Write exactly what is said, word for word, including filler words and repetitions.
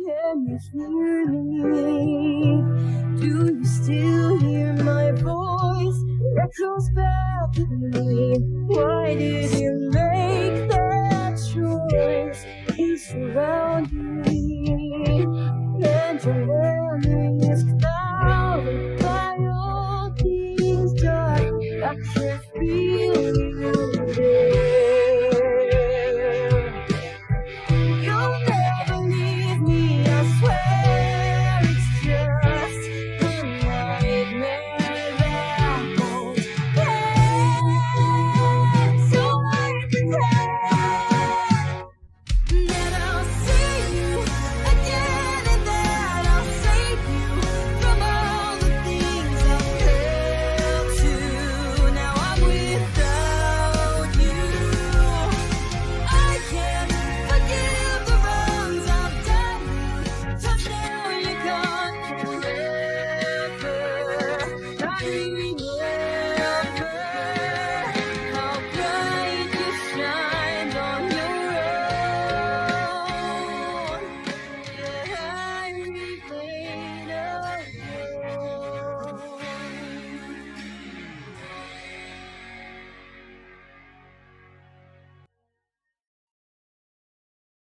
Can you hear me? Do you still hear my voice? It echoes back to me. Why did you make that choice? You surround me, and your memories clouded by all things dark. I can feel you there. You'll never leave me, I swear. It's just a nightmare that won't end. So I pretend that I'll see you again, and that I'll save you from all the things I've failed to. Now I'm without you. I can't forgive the wrongs I've done, 'cause now you're gone forever. I need